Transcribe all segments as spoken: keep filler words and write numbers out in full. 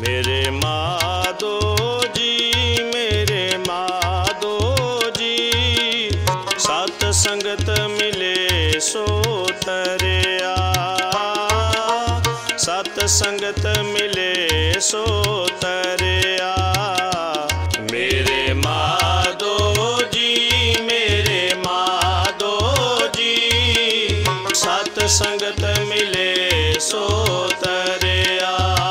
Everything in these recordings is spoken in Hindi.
मेरे माधो जी मेरे माधो जी, सत संगत मिले सो तरिया, सत संगत मिले सो तरिया। मेरे माधो जी मेरे माधो जी, सत संगत मिले सो तरिया,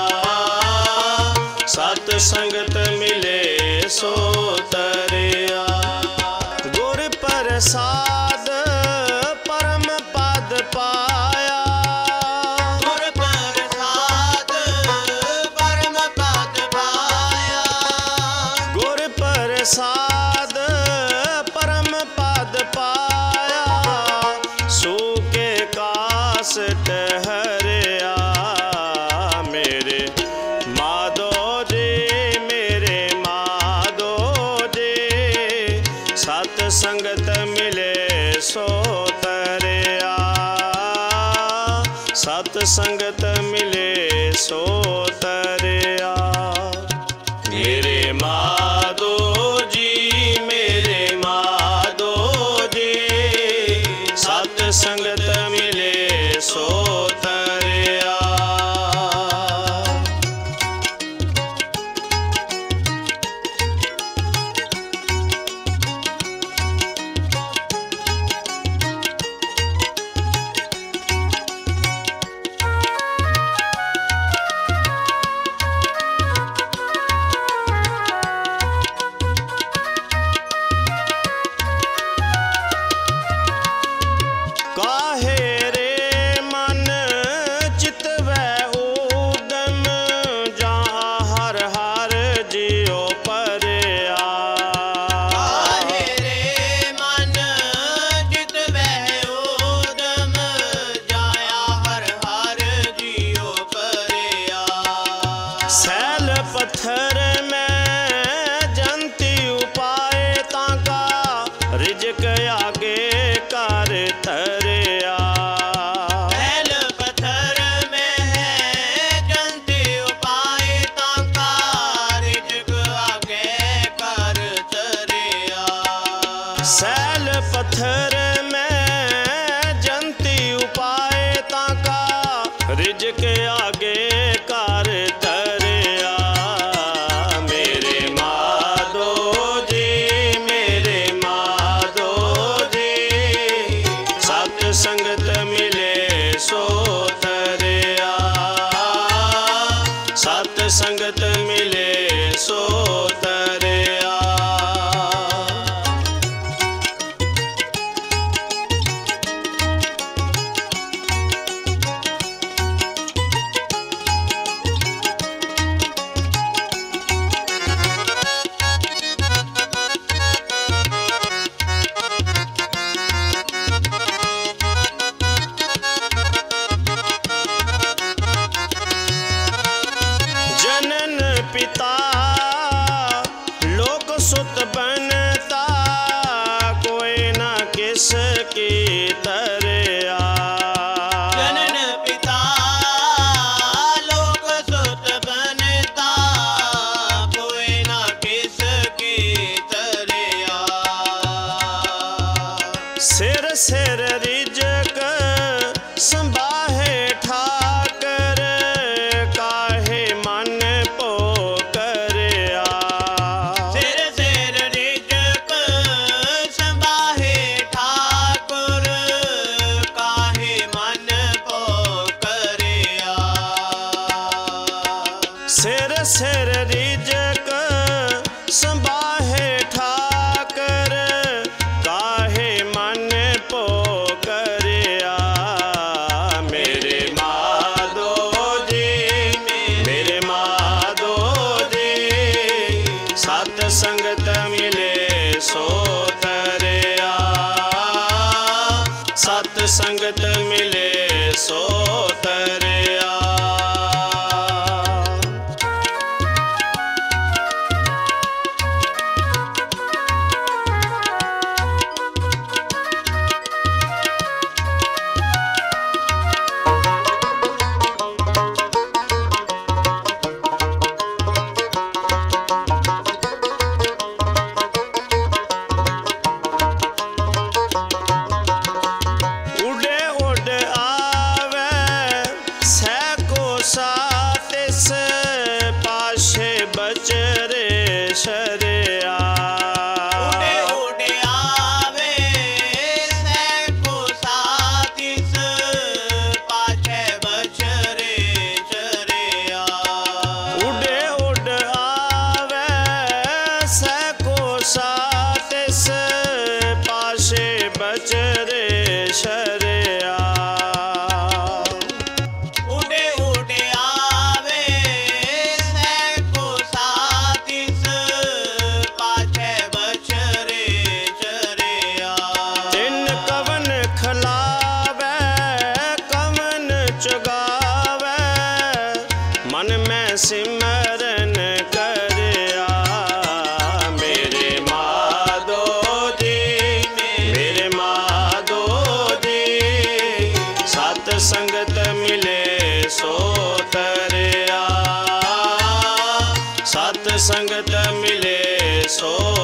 सत संगत मिले सो तरिया। गुर प्रसाद परम पद पाया, गुर प्रसाद परम पद पाया, गुर प्रसाद परम पद पाया, सूखे कास ठहरिया। मेरे माधो जी मेरे माधो जी, सत संगत मिले सो तरिया, सत संगत मिले सो तरिया। मेरे माधो जी मेरे माधो जी, सत संगत मिले सो तरिया। काहे रे मन चितवै ऊदम, जहाँ हर हर जियो परया। काहे रे मन चितवै ऊदम, जाया हर हर जियो परया। सैल पत्थर में जंती उपाय, ताका रिजक आगे कर तरिया। सैल पत्थर में है जंती उपाय, ताका रिजक आगे कर तरिया। सैल पत्थर में जंती उपाय, ताका रिजक आगे कर तरिया। मेरे माधो जी मेरे माधो जी, सत संगत मिले सो तरिया, सत संगत मिले सो तरिया। जनन पिता लोक सुत बनता, कोई न किस की तरिया। जनन पिता लोक सुत बनता, कोई ना किसकी तरिया। सिर सिर रिजक संभाहे ठाकर, काहे मन पो करया। सिर सिर रिजक संभाहे ठाकुर, काहे मन को करया। सिर सिर रिजक संभाहे ठाकर, काहे मन पो करया। मेरे माधो जी मेरे माधो जी, सत संगत मिले सो तरिया, सत संगत मिले सो तरिया। मैं सिमरन करया। मेरे माधो जी मेरे माधो जी सत संगत मिले सो तरया। सत संगत मिले सो